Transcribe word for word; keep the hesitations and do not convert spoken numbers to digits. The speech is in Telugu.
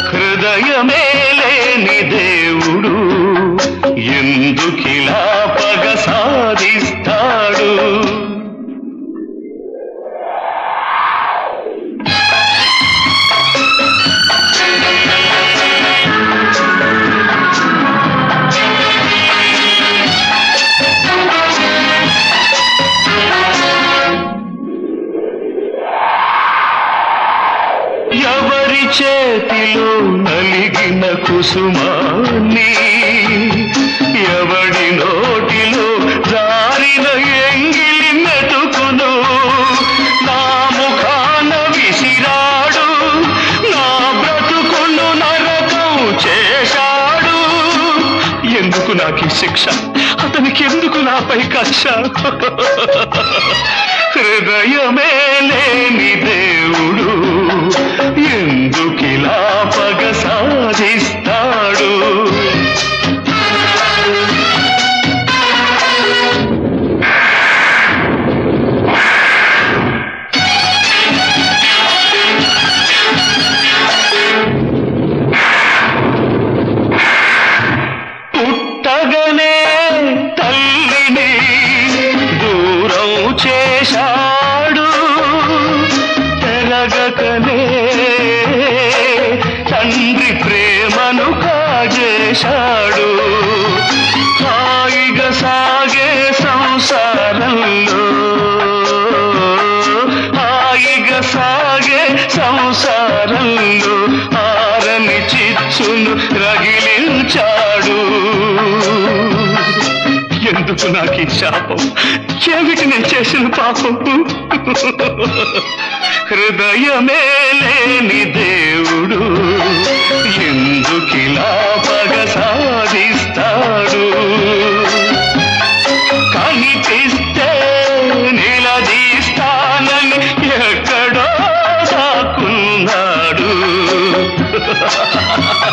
హృదయమే లేని దేవుడు ఎందుకిలా పగ సాధిస్తాడు? ఎవరి చేతిలో నలిగిన కుసుమాన్ని, ఎవడి నోటిలో జారిన ఎంగిలి మెతుకును నా ముఖాన విసిరాడు, నా బ్రతుకును నరకం చేశాడు. ఎందుకు నాకు ఈ శిక్ష? అతనికి ఎందుకు నాపై కక్ష? హృదయమే లేని దేవుడు ఎందుకిలా పగ సాధిస్తాడు? పుట్టగనే తల్లిని దూరం చేశాడు, పెరగకనే తండ్రి ప్రేమను కాజేశాడు. హాయిగా సాగే సంసారంలో, హాయిగా సాగే సంసారంలో ఆరని చిచ్చును రగిలించాడు. ఎందుకు నాకు ఈ శాపం? ఏమిటి నేను చేసిన పాపం? హృదయమే లేని దేవుడు ఎందుకిలా పగ సాధిస్తాడు? కనిపిస్తే నిలదీస్తానని ఎక్కడో దాక్కున్నాడు.